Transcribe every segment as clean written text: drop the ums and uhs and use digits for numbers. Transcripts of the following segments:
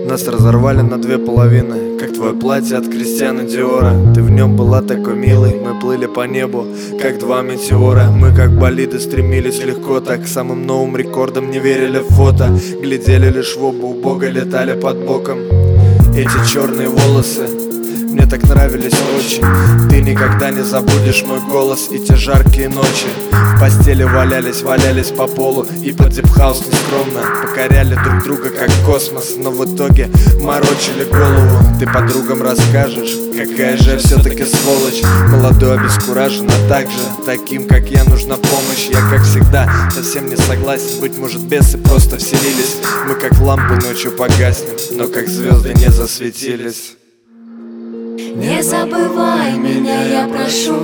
Нас разорвали на две половины, как твое платье от Кристиана Диора. Ты в нем была такой милой, мы плыли по небу, как два метеора. Мы как болиды стремились легко, так к самым новым рекордам не верили в фото. Глядели лишь в оба, убого летали под боком. Эти черные волосы мне так нравились очень. Ты никогда не забудешь мой голос и те жаркие ночи. В постели валялись по полу и под дипхаус нескромно покоряли друг друга как космос, но в итоге морочили голову. Ты подругам расскажешь, какая же все-таки сволочь. Молодой, обескуражен, а также таким, как я, нужна помощь. Я, как всегда, совсем не согласен. Быть может, бесы просто вселились. Мы как лампы ночью погаснем, но как звезды не засветились. Не забывай меня, я прошу,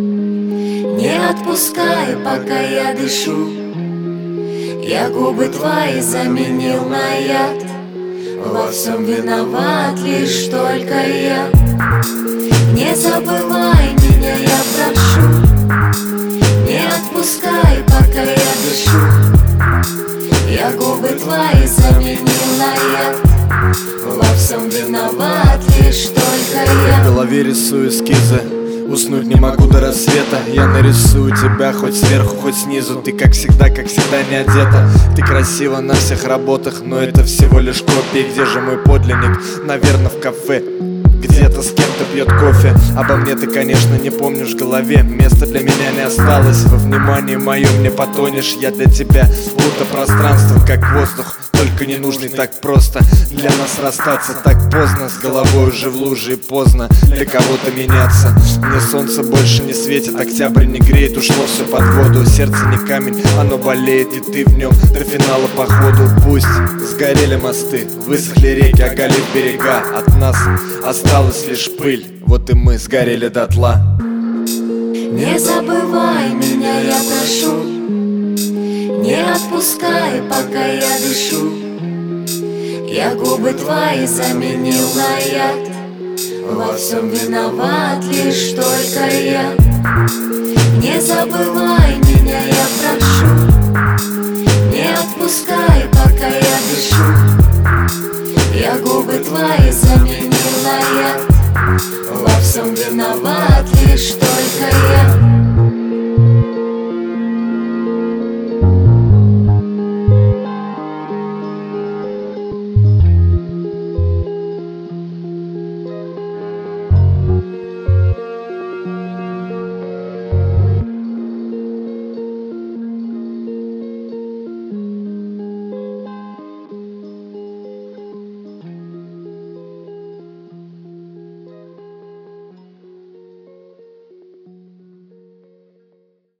не отпускай, пока я дышу. Я губы твои заменил на яд, во всем виноват лишь только я. Не забывай меня, я прошу, не отпускай, пока я дышу. Я губы твои заменил на яд, во всем виноват лишь только я. В голове рисую эскизы, уснуть не могу до рассвета. Я нарисую тебя хоть сверху, хоть снизу. Ты как всегда не одета. Ты красива на всех работах, но это всего лишь копии. Где же мой подлинник? Наверное, в кафе, где-то с кем-то пьет кофе. Обо мне ты, конечно, не помнишь в голове. Места для меня не осталось. Во внимании моем не потонешь. Я для тебя будто пространство, как воздух, только не нужный так просто. Для нас расстаться так поздно, с головой уже в луже и поздно для кого-то меняться. Мне солнце больше не светит, октябрь не греет, ушло все под воду. Сердце не камень, оно болеет, и ты в нем до финала походу. Пусть сгорели мосты, высохли реки, оголив берега. От нас осталась лишь пыль, вот и мы сгорели дотла. Не забывай меня, я прошу, не отпускай, пока я дышу. Я губы твои заменил на яд, во всем виноват лишь только я. Не забывай меня, я прошу, не отпускай, пока я дышу. Я губы твои заменил на яд, во всем виноват лишь только я.